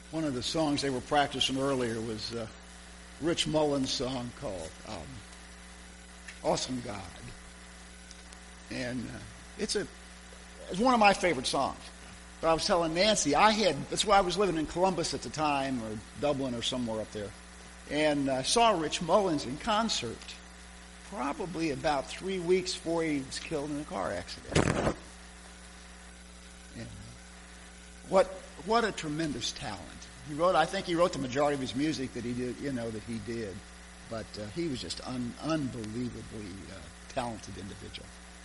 One of the songs they were practicing earlier was Rich Mullins' song called Awesome God. And it's one of my favorite songs. But I was telling Nancy, that's why I was living in Columbus at the time, or Dublin or somewhere up there. And I saw Rich Mullins in concert probably about 3 weeks before he was killed in a car accident. And what a tremendous talent. I think he wrote the majority of his music that he did, but he was just unbelievably talented individual.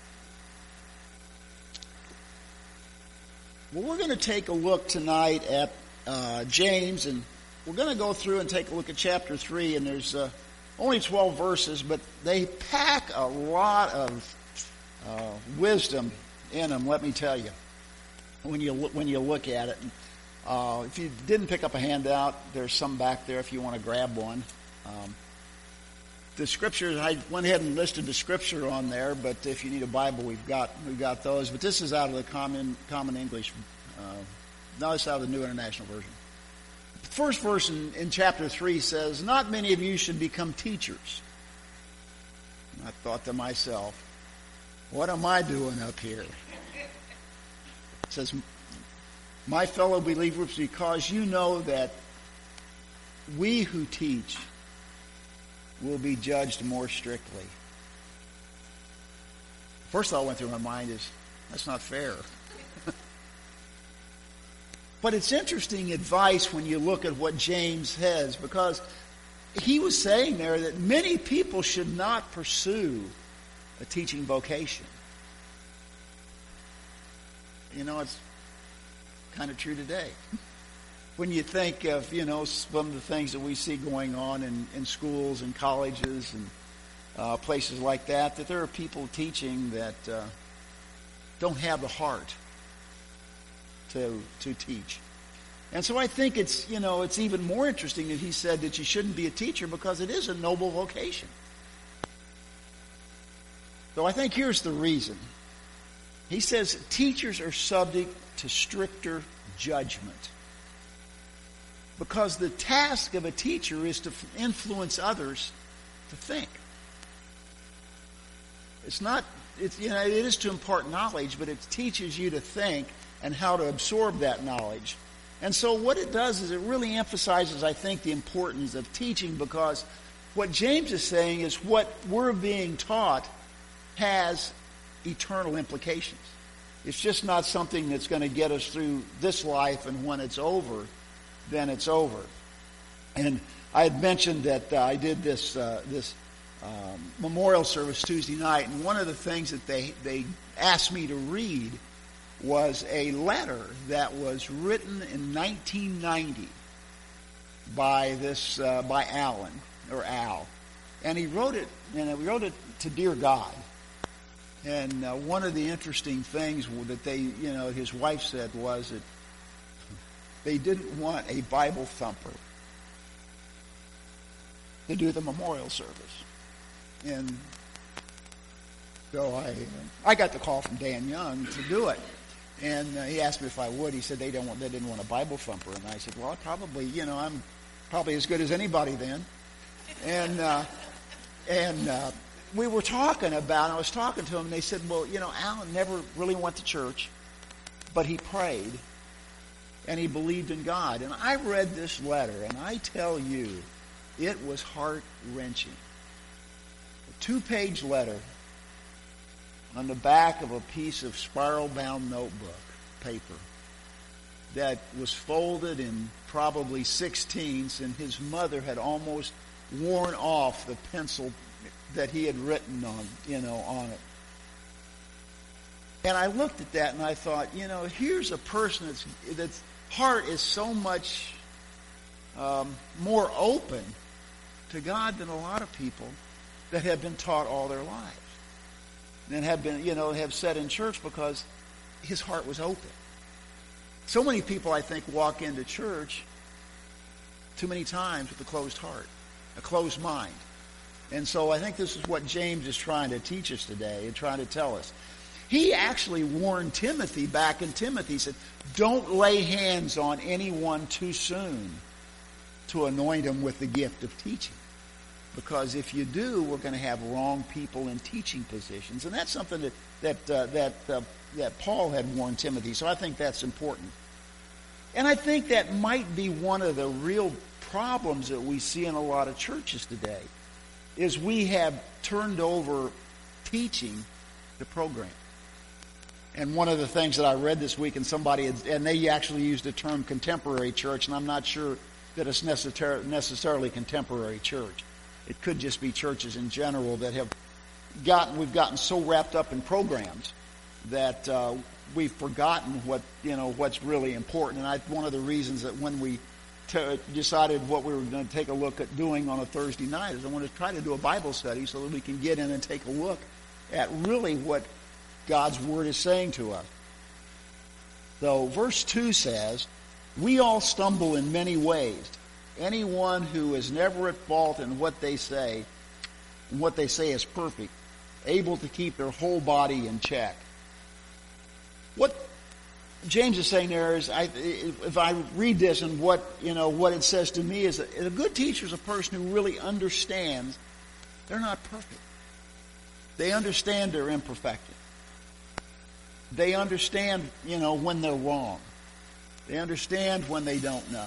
Well, we're going to take a look tonight at James, and we're going to go through and take a look at chapter 3, and there's only 12 verses, but they pack a lot of wisdom in them, let me tell you, when you look at it. If you didn't pick up a handout, there's some back there if you want to grab one. The scriptures, I went ahead and listed the scripture on there, but if you need a Bible, we've got those. But this is out of the Common English. No, it's out of the New International Version. The first verse in chapter 3 says, "Not many of you should become teachers." And I thought to myself, what am I doing up here? It says, "My fellow believers, because you know that we who teach will be judged more strictly." First thought went through my mind is, that's not fair. But it's interesting advice when you look at what James says, because he was saying there that many people should not pursue a teaching vocation. It's kind of true today. When you think of, some of the things that we see going on in schools and colleges and places like that there are people teaching that don't have the heart to teach. And so I think it's even more interesting that he said that you shouldn't be a teacher, because it is a noble vocation. So I think here's the reason. He says teachers are subject to stricter judgment, because the task of a teacher is to influence others to think. It is to impart knowledge, but it teaches you to think and how to absorb that knowledge. And so what it does is it really emphasizes, I think, the importance of teaching, because what James is saying is what we're being taught has eternal implications. It's just not something that's going to get us through this life, and when it's over, then it's over. And I had mentioned that I did this memorial service Tuesday night, and one of the things that they asked me to read was a letter that was written in 1990 by Al, and he wrote it to Dear God. And one of the interesting things that his wife said was that they didn't want a Bible thumper to do the memorial service. And so I got the call from Dan Young to do it. And he asked me if I would. He said they didn't want a Bible thumper. And I said, well, probably, I'm probably as good as anybody then. And we were talking about, I was talking to him, and they said, well, Alan never really went to church, but he prayed, and he believed in God. And I read this letter, and I tell you, it was heart-wrenching. A 2-page letter on the back of a piece of spiral-bound notebook paper that was folded in probably 16ths, and his mother had almost worn off the pencil that he had written on it. And I looked at that and I thought, here's a person that's heart is so much more open to God than a lot of people that have been taught all their lives and have been, have sat in church because his heart was open. So many people, I think, walk into church too many times with a closed heart, a closed mind. And so I think this is what James is trying to teach us today and trying to tell us. He actually warned Timothy back in Timothy. He said, don't lay hands on anyone too soon to anoint him with the gift of teaching. Because if you do, we're going to have wrong people in teaching positions. And that's something that Paul had warned Timothy. So I think that's important. And I think that might be one of the real problems that we see in a lot of churches today, is we have turned over teaching to program. And one of the things that I read this week, and they actually used the term contemporary church, and I'm not sure that it's necessarily contemporary church. It could just be churches in general that we've gotten so wrapped up in programs that we've forgotten what's really important. And one of the reasons that when we decided what we were going to take a look at doing on a Thursday night is I wanted to try to do a Bible study so that we can get in and take a look at really what God's Word is saying to us. So verse 2 says, we all stumble in many ways. Anyone who is never at fault in what they say, and what they say is perfect, able to keep their whole body in check. What James is saying there is, if I read this and what it says to me is that a good teacher is a person who really understands they're not perfect. They understand their imperfection. They understand, when they're wrong. They understand when they don't know.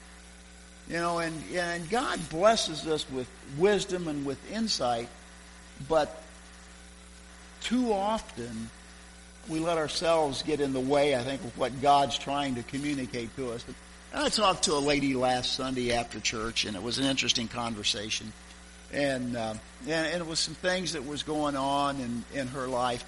And God blesses us with wisdom and with insight, but too often we let ourselves get in the way, I think, of what God's trying to communicate to us. And I talked to a lady last Sunday after church, and it was an interesting conversation. And it was some things that was going on in her life.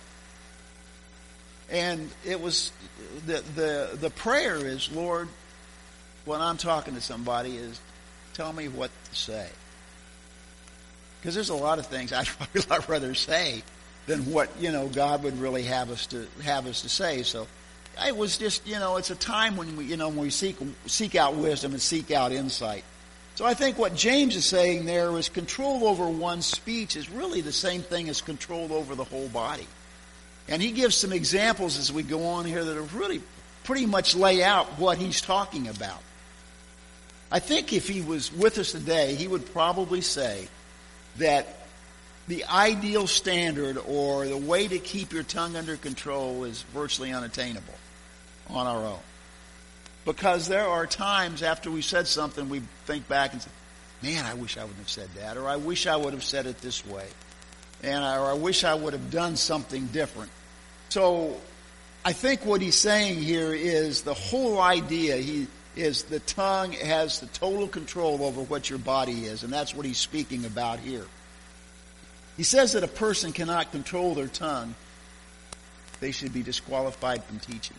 And it was the prayer is, Lord, when I'm talking to somebody, is tell me what to say. Because there's a lot of things I'd rather say than what God would really have us to say. So it was just it's a time when we seek out wisdom and seek out insight. So I think what James is saying there is control over one's speech is really the same thing as control over the whole body. And he gives some examples as we go on here that are really pretty much lay out what he's talking about. I think if he was with us today, he would probably say that the ideal standard or the way to keep your tongue under control is virtually unattainable on our own. Because there are times after we said something, we think back and say, man, I wish I wouldn't have said that, or I wish I would have said it this way, or I wish I would have done something different. So I think what he's saying here is the whole idea is the tongue has the total control over what your body is, and that's what he's speaking about here. He says that a person cannot control their tongue. They should be disqualified from teaching.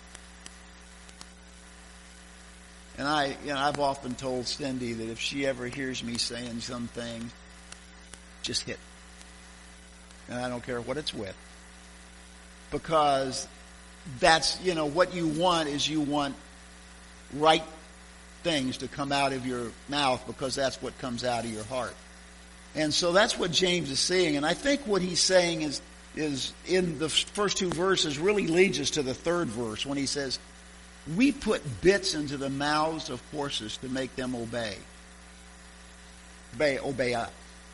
And I've often told Cindy that if she ever hears me saying something, just hit. And I don't care what it's with. Because that's, what you want is you want right things to come out of your mouth because that's what comes out of your heart. And so that's what James is saying. And I think what he's saying is in the first two verses really leads us to the third verse when he says, we put bits into the mouths of horses to make them obey us.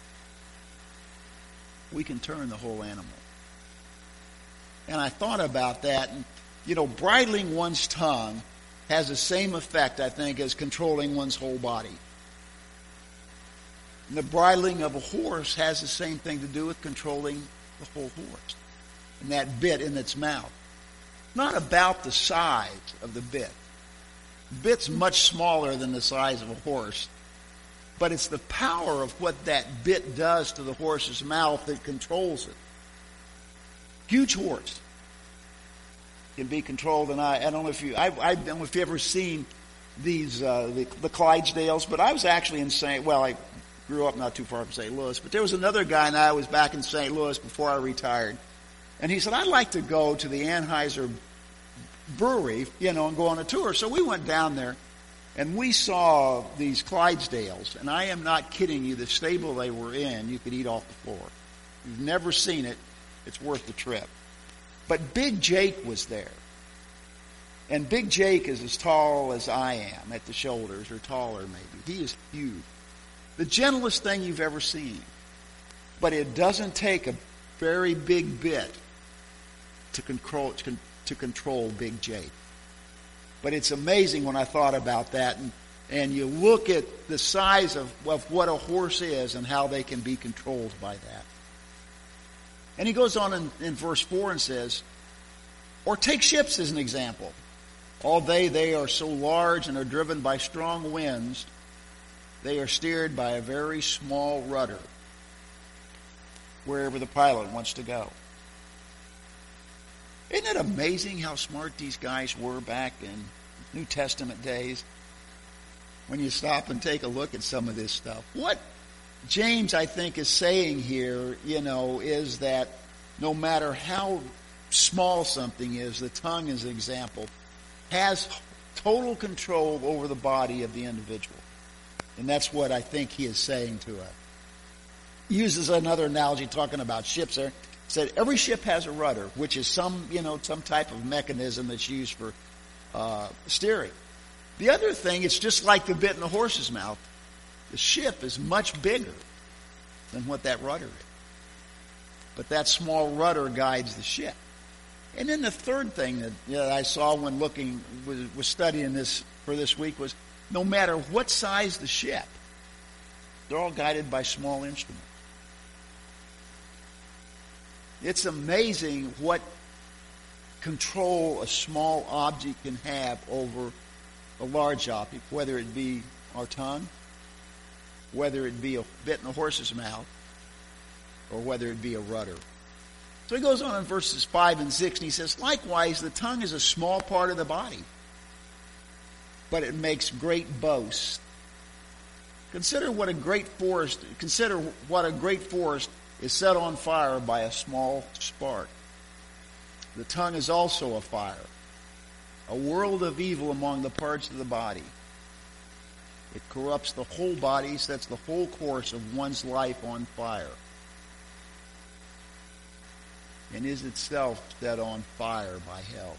We can turn the whole animal. And I thought about that. And, bridling one's tongue has the same effect, I think, as controlling one's whole body. And the bridling of a horse has the same thing to do with controlling the whole horse. And that bit in its mouth. Not about the size of the bit. The bit's much smaller than the size of a horse. But it's the power of what that bit does to the horse's mouth that controls it. Huge horse can be controlled, and I don't know if you've ever seen these the Clydesdales, but I was actually in I grew up not too far from St. Louis, but there was another guy and I was back in St. Louis before I retired, and he said, I'd like to go to the Anheuser brewery, and go on a tour. So we went down there, and we saw these Clydesdales, and I am not kidding you, the stable they were in, you could eat off the floor. If you've never seen it, it's worth the trip. But Big Jake was there. And Big Jake is as tall as I am at the shoulders, or taller maybe. He is huge. The gentlest thing you've ever seen. But it doesn't take a very big bit to control Big Jake. But it's amazing when I thought about that, and you look at the size of what a horse is and how they can be controlled by that. And he goes on in verse 4 and says, or take ships as an example. Although they are so large and are driven by strong winds, they are steered by a very small rudder wherever the pilot wants to go. Isn't it amazing how smart these guys were back in New Testament days? When you stop and take a look at some of this stuff. What James, I think, is saying here, is that no matter how small something is, the tongue, as an example, has total control over the body of the individual. And that's what I think he is saying to us. He uses another analogy talking about ships there. He said every ship has a rudder, which is some type of mechanism that's used for steering. The other thing, it's just like the bit in the horse's mouth. The ship is much bigger than what that rudder is. But that small rudder guides the ship. And then the third thing that I saw when was studying this for this week was no matter what size the ship, they're all guided by small instruments. It's amazing what control a small object can have over a large object, whether it be our tongue, whether it be a bit in a horse's mouth, or whether it be a rudder. So he goes on in verses 5 and 6, and he says, likewise, the tongue is a small part of the body, but it makes great boast. Consider what a great forest is set on fire by a small spark. The tongue is also a fire, a world of evil among the parts of the body. It corrupts the whole body, sets the whole course of one's life on fire, and is itself set on fire by hell.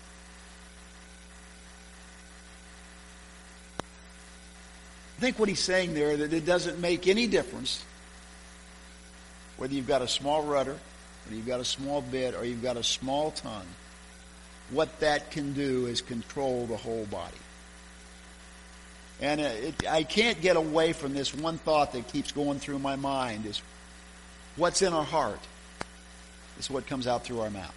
I think what he's saying there, that it doesn't make any difference whether you've got a small rudder, or you've got a small bit, or you've got a small tongue. What that can do is control the whole body. And I can't get away from this one thought that keeps going through my mind is what's in our heart is what comes out through our mouth.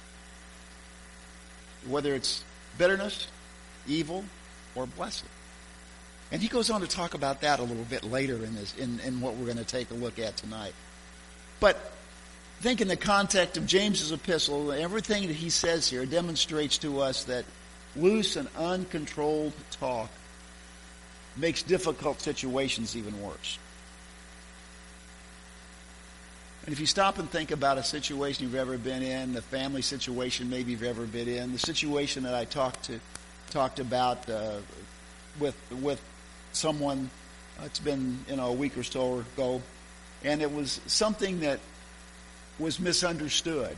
Whether it's bitterness, evil, or blessing. And he goes on to talk about that a little bit later in what we're going to take a look at tonight. But I think in the context of James's epistle, everything that he says here demonstrates to us that loose and uncontrolled talk makes difficult situations even worse. And if you stop and think about a situation you've ever been in, the family situation maybe you've ever been in, the situation that I talked about with someone, it's been a week or so ago, and it was something that was misunderstood.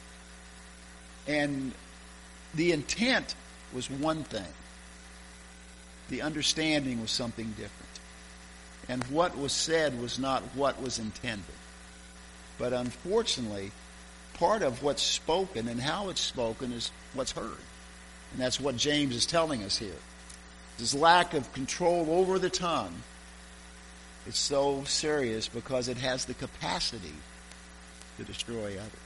And the intent was one thing. The understanding was something different. And what was said was not what was intended. But unfortunately, part of what's spoken and how it's spoken is what's heard. And that's what James is telling us here. This lack of control over the tongue is so serious because it has the capacity to destroy others.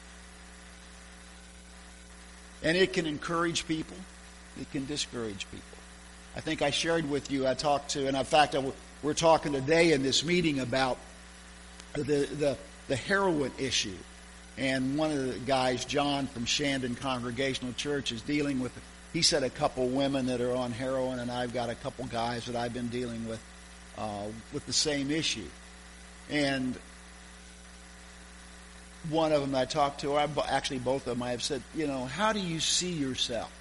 And it can encourage people. It can discourage people. I think I shared with you, and in fact, we're talking today in this meeting about the heroin issue. And one of the guys, John from Shandon Congregational Church, is dealing with, he said, a couple women that are on heroin, and I've got a couple guys that I've been dealing with the same issue. And one of them I talked to, actually both of them, I have said, how do you see yourself?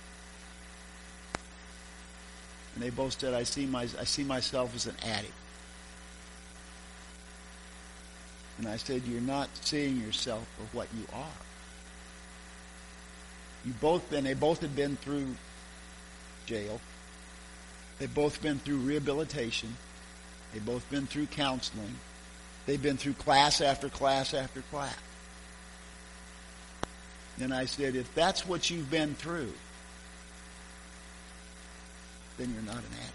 And they both said, I see myself as an addict. And I said, you're not seeing yourself for what you are. They both had been through jail. They've both been through rehabilitation. They've both been through counseling. They've been through class after class after class. And I said, if that's what you've been through, then you're not an addict.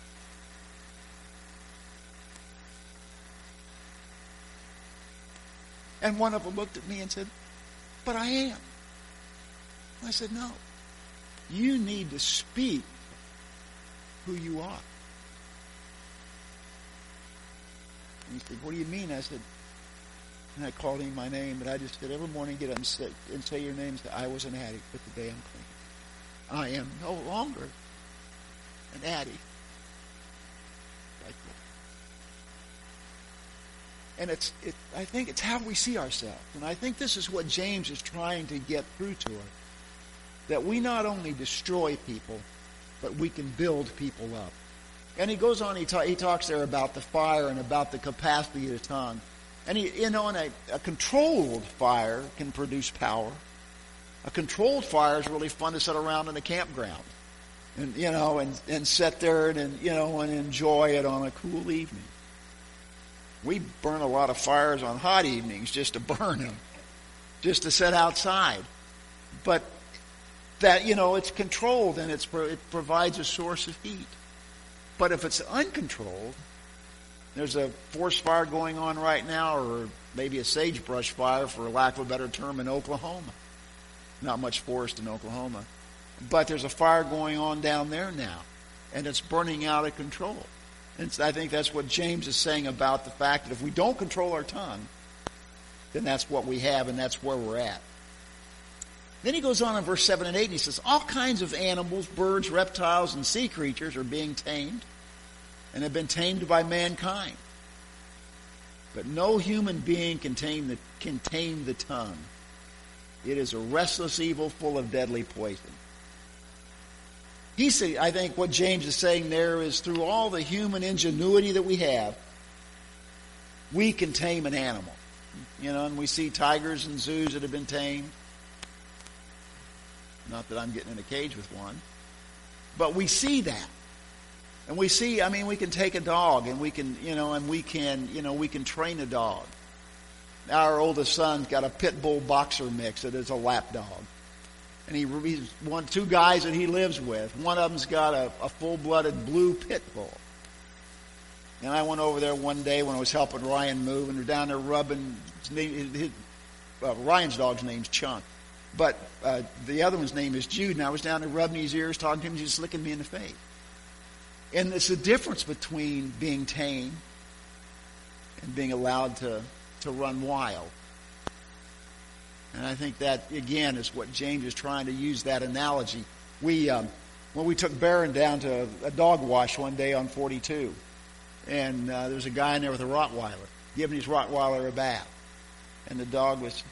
And one of them looked at me and said, but I am. I said, no. You need to speak who you are. And he said, what do you mean? I said, and I called him my name, but I just said, every morning get up and say your name and say, I was an addict, but today I'm clean. I am no longer an addict. Like that. And I think it's how we see ourselves. And I think this is what James is trying to get through to us. That we not only destroy people, but we can build people up. And he goes on, he talks there about the fire and about the capacity of the tongue. And a controlled fire can produce power. A controlled fire is really fun to sit around in a campground. And sit there and enjoy it on a cool evening. We burn a lot of fires on hot evenings just to burn them. Just to sit outside. But that, it's controlled and it provides a source of heat. But if it's uncontrolled, there's a forest fire going on right now, or maybe a sagebrush fire, for lack of a better term, in Oklahoma. Not much forest in Oklahoma. But there's a fire going on down there now, and it's burning out of control. And I think that's what James is saying about the fact that if we don't control our tongue, then that's what we have, and that's where we're at. Then he goes on in verse 7 and 8, and he says, all kinds of animals, birds, reptiles, and sea creatures are being tamed, and have been tamed by mankind. But no human being can tame the tongue. It is a restless evil full of deadly poison. I think what James is saying there is, through all the human ingenuity that we have, we can tame an animal. And we see tigers in zoos that have been tamed. Not that I'm getting in a cage with one. But we see that. And we see, we can take a dog and we can train a dog. Our oldest son's got a pit bull boxer mix that is a lap dog. And he's two guys that he lives with. One of them's got a full-blooded blue pit bull. And I went over there one day when I was helping Ryan move, and they're down there rubbing. Ryan's dog's name's Chunk. But the other one's name is Jude, and I was down there rubbing his ears, talking to him, just licking me in the face. And it's the difference between being tamed and being allowed to run wild. And I think that, again, is what James is trying to use, that analogy. When we took Barron down to a dog wash one day on 42, and there was a guy in there with a Rottweiler, giving his Rottweiler a bath. And the dog was,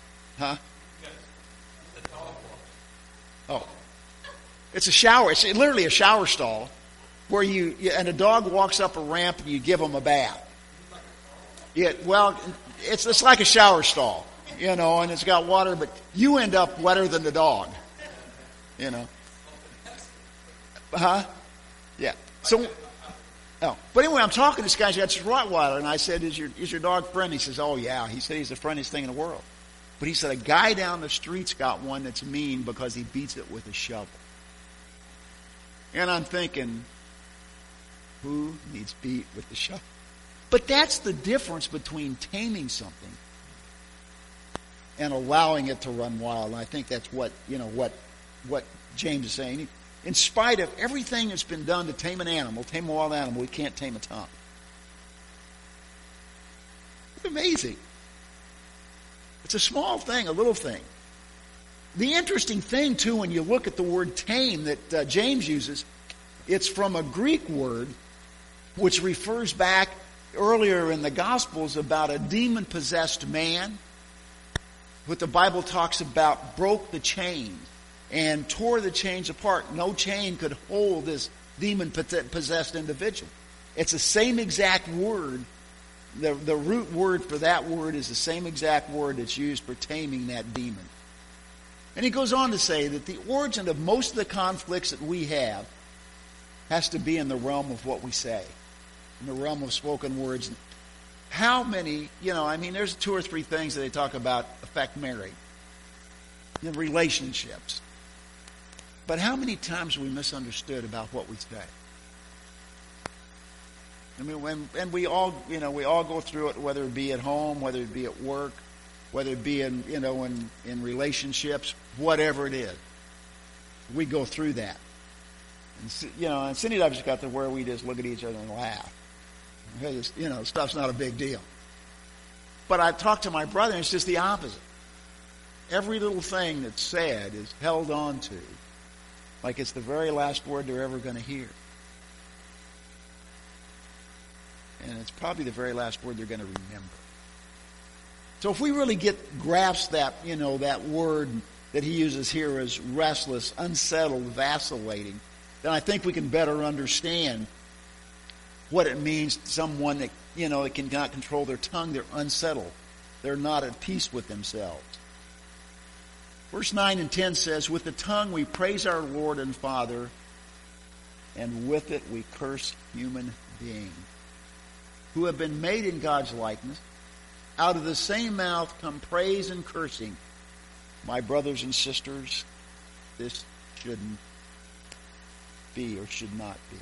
Oh. It's a shower. It's literally a shower stall where and a dog walks up a ramp and you give them a bath. It's like a shower stall, and it's got water, but you end up wetter than the dog, Yeah. So, but anyway, I'm talking to this guy. He's got this Rottweiler, and I said, "Is your dog friendly?" He says, "Oh yeah." He said, "He's the friendliest thing in the world." But he said, "A guy down the street's got one that's mean because he beats it with a shovel." And I'm thinking, who needs beat with the shovel? But that's the difference between taming something and allowing it to run wild. And I think that's what James is saying. In spite of everything that's been done to tame a wild animal, we can't tame a tongue. It's amazing. It's a small thing, a little thing. The interesting thing, too, when you look at the word tame that James uses, it's from a Greek word which refers back earlier in the Gospels about a demon-possessed man. What the Bible talks about broke the chains and tore the chains apart. No chain could hold this demon-possessed individual. It's the same exact word. The root word for that word is the same exact word that's used for taming that demon. And he goes on to say that the origin of most of the conflicts that we have has to be in the realm of what we say, in the realm of spoken words. How many, there's 2 or 3 things that they talk about affect marriage, in relationships. But how many times are we misunderstood about what we say? And we all go through it, whether it be at home, whether it be at work, whether it be in relationships, whatever it is. We go through that. And Cindy and I just got to where we just look at each other and laugh. Because, stuff's not a big deal. But I talk to my brother, and it's just the opposite. Every little thing that's said is held on to like it's the very last word they're ever going to hear. And it's probably the very last word they're going to remember. So if we really grasp that, that word that he uses here as restless, unsettled, vacillating, then I think we can better understand what it means to someone that, that cannot control their tongue. They're unsettled. They're not at peace with themselves. Verse 9 and 10 says, with the tongue we praise our Lord and Father, and with it we curse human beings, who have been made in God's likeness. Out of the same mouth come praise and cursing. My brothers and sisters, this shouldn't be or should not be.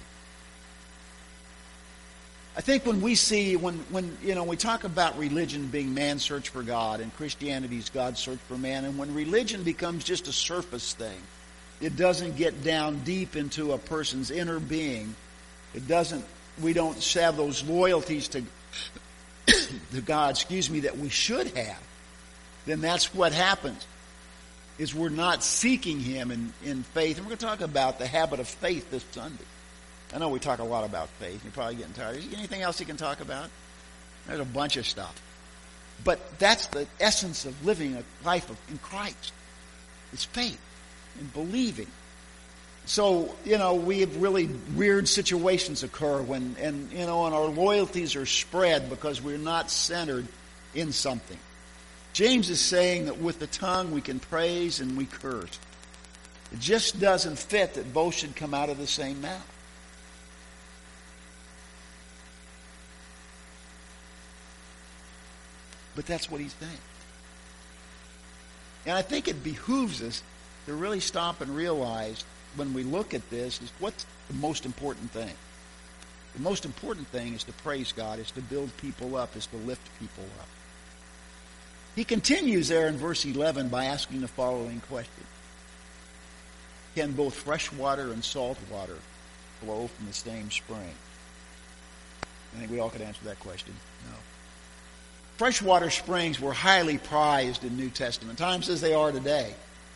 I think when we see, when we talk about religion being man's search for God and Christianity's God's search for man, and when religion becomes just a surface thing, it doesn't get down deep into a person's inner being. We don't have those loyalties to God, that we should have. Then that's what happens, is we're not seeking Him in faith. And we're going to talk about the habit of faith this Sunday. I know we talk a lot about faith. You're probably getting tired. Is there anything else you can talk about? There's a bunch of stuff. But that's the essence of living a life in Christ. It's faith and believing. So, we have really weird situations occur and our loyalties are spread because we're not centered in something. James is saying that with the tongue we can praise and we curse. It just doesn't fit that both should come out of the same mouth. But that's what he's saying. And I think it behooves us to really stop and realize when we look at this is what's the most important thing. The most important thing is to praise God, is to build people up, is to lift people up. He continues there in verse 11 by asking the following question. Can both fresh water and salt water flow from the same spring? I think we all could answer that question. No. Freshwater springs were highly prized in New Testament times as they are today.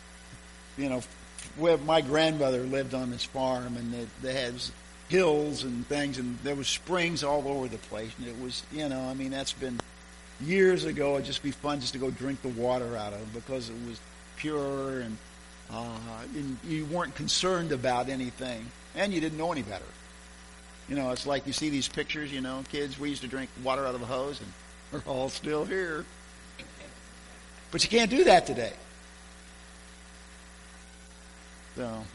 Where my grandmother lived on this farm, and they had hills and things, and there was springs all over the place. And it was, that's been years ago. It'd just be fun just to go drink the water out of them because it was pure and you weren't concerned about anything, and you didn't know any better. It's like you see these pictures, kids, we used to drink water out of a hose, and we're all still here. But you can't do that today. So,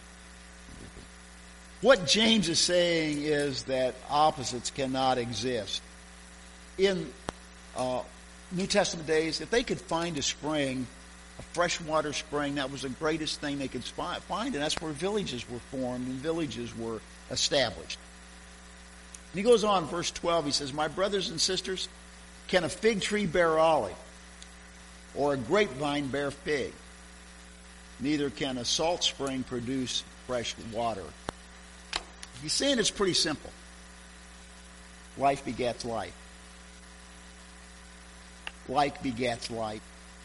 what James is saying is that opposites cannot exist. In New Testament days, if they could find a spring, a freshwater spring, that was the greatest thing they could find, and that's where villages were formed and villages were established. And he goes on, verse 12, he says, my brothers and sisters, can a fig tree bear olive, or a grapevine bear fig? Neither can a salt spring produce fresh water. He's saying it's pretty simple. Life begets life. Like begets like.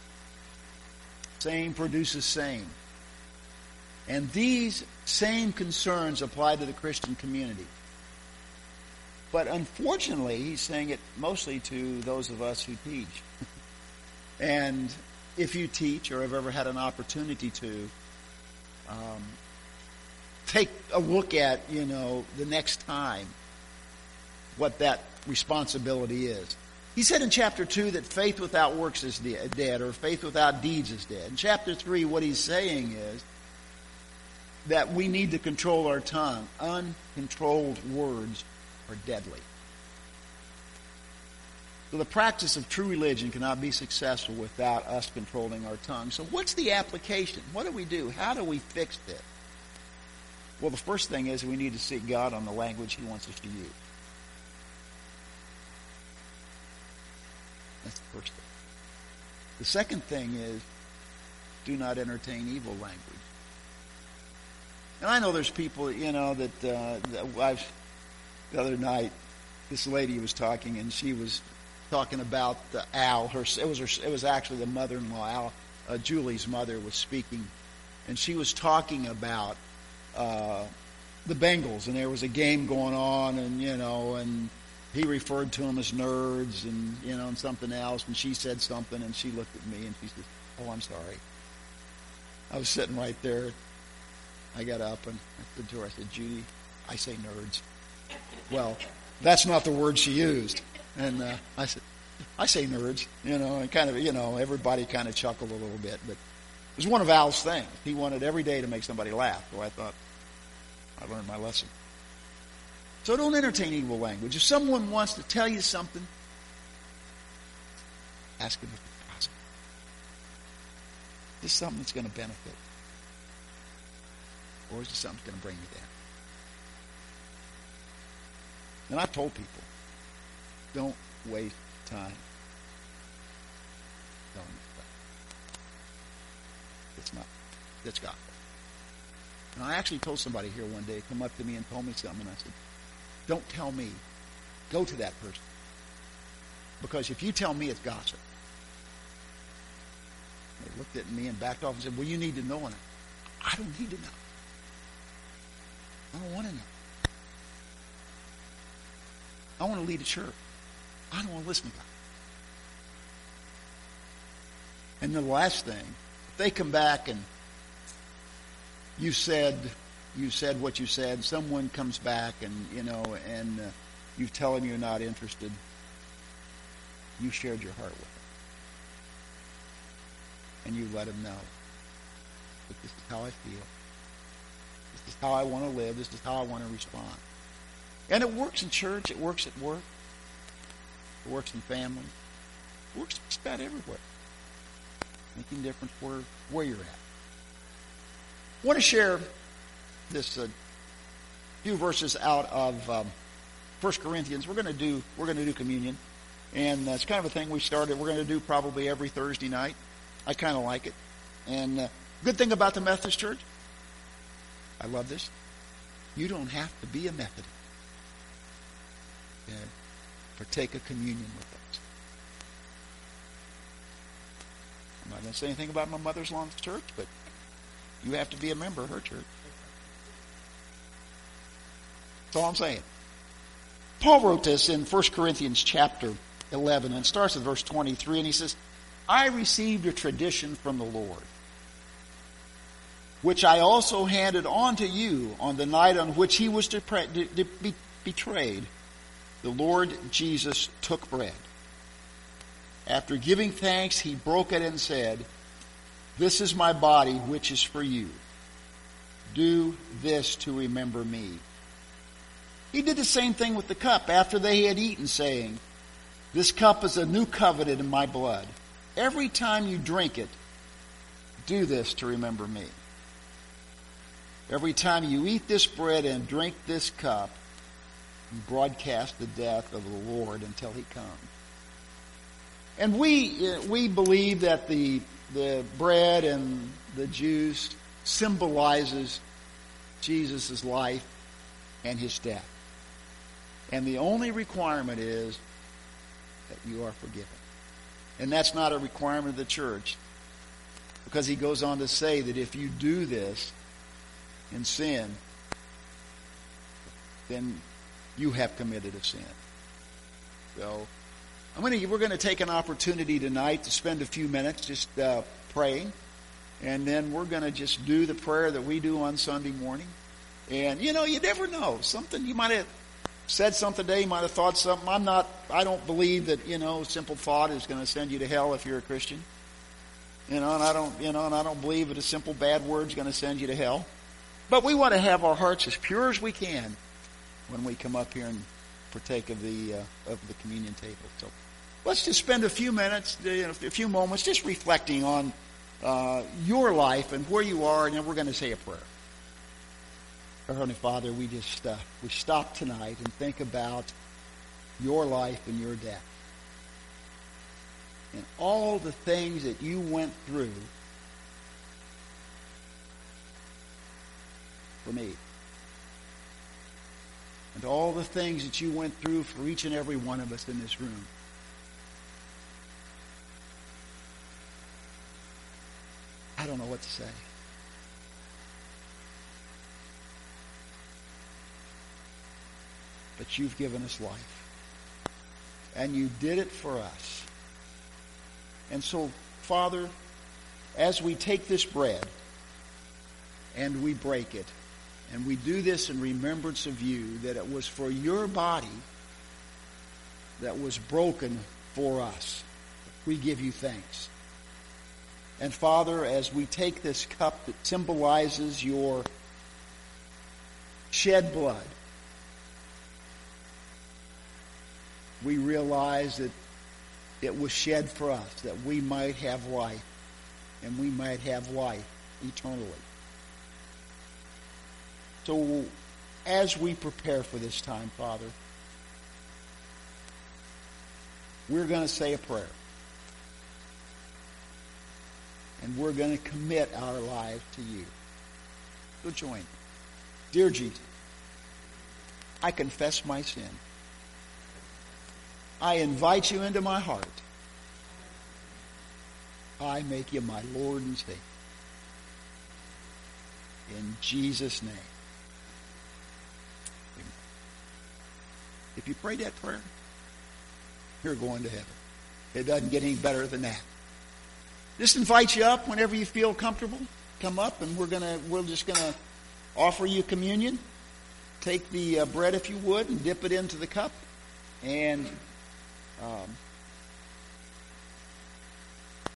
Same produces same. And these same concerns apply to the Christian community. But unfortunately, he's saying it mostly to those of us who teach. And if you teach or have ever had an opportunity to, take a look at, the next time what that responsibility is. He said in chapter 2 that faith without works is dead, or faith without deeds is dead. In chapter 3, what he's saying is that we need to control our tongue. Uncontrolled words are deadly. So the practice of true religion cannot be successful without us controlling our tongue. So what's the application? What do we do? How do we fix this? Well, the first thing is we need to seek God on the language He wants us to use. That's the first thing. The second thing is do not entertain evil language. And I know there's people, that the other night, this lady was talking, and she was talking about Al. It was actually the mother-in-law, Al, Julie's mother, was speaking, and she was talking about the Bengals, and there was a game going on, and he referred to them as nerds, and something else, and she said something, and she looked at me, and she said, "Oh, I'm sorry." I was sitting right there. I got up, and I said to her, I said, "Judy, I say nerds." Well, that's not the word she used. And I said, "I say nerds," and kind of, everybody kind of chuckled a little bit. But it was one of Al's things. He wanted every day to make somebody laugh. So I thought, I learned my lesson. So don't entertain evil language. If someone wants to tell you something, ask them if it's possible. Is this something that's going to benefit? Or is it something that's going to bring you down? And I've told people, don't waste time. It's gospel. And I actually told somebody here one day, come up to me and told me something, and I said, don't tell me. Go to that person. Because if you tell me, it's gossip. They looked at me and backed off and said, well, you need to know. And I don't need to know. I don't want to know. I want to lead a church. I don't want to listen to God. And then the last thing, if they come back and you said what you said, someone comes back and you tell them you're not interested, you shared your heart with them. And you let them know that this is how I feel. This is how I want to live. This is how I want to respond. And it works in church. It works at work. It works in family. It works just about everywhere. Making a difference where you're at. I want to share this few verses out of 1 Corinthians. We're going to do communion, and it's kind of a thing we started. We're going to do probably every Thursday night. I kind of like it. And good thing about the Methodist Church, I love this. You don't have to be a Methodist to partake of communion with us. I'm not going to say anything about my mother-in-law's church, but you have to be a member of her church. That's all I'm saying. Paul wrote this in 1 Corinthians chapter 11, and it starts at verse 23, and he says, I received a tradition from the Lord, which I also handed on to you on the night on which he was betrayed. The Lord Jesus took bread. After giving thanks, he broke it and said, This is my body, which is for you. Do this to remember me. He did the same thing with the cup after they had eaten, saying, This cup is a new covenant in my blood. Every time you drink it, do this to remember me. Every time you eat this bread and drink this cup, you broadcast the death of the Lord until he comes. And we believe that the bread and the juice symbolizes Jesus' life and his death. And the only requirement is that you are forgiven. And that's not a requirement of the church, because he goes on to say that if you do this in sin, then you have committed a sin. So we're going to take an opportunity tonight to spend a few minutes just praying, and then we're going to just do the prayer that we do on Sunday morning. And you never know, something you might have said something today, you might have thought something. I don't believe that, simple thought is going to send you to hell if you're a Christian. And I don't believe that a simple bad word is going to send you to hell. But we want to have our hearts as pure as we can when we come up here and partake of the communion table. So let's just spend a few minutes, a few moments, just reflecting on your life and where you are, and then we're going to say a prayer. Our Heavenly Father, we stop tonight and think about your life and your death. And all the things that you went through for me. And all the things that you went through for each and every one of us in this room. I don't know what to say. But you've given us life. And you did it for us. And so, Father, as we take this bread and we break it, and we do this in remembrance of you, that it was for your body that was broken for us. We give you thanks. And Father, as we take this cup that symbolizes your shed blood, we realize that it was shed for us, that we might have life, and we might have life eternally. So, as we prepare for this time, Father, we're going to say a prayer. And we're going to commit our lives to you. So join. Dear Jesus, I confess my sin. I invite you into my heart. I make you my Lord and Savior. In Jesus' name. Amen. If you prayed that prayer, you're going to heaven. It doesn't get any better than that. Just invite you up whenever you feel comfortable. Come up, and we're just gonna offer you communion. Take the bread, if you would, and dip it into the cup, and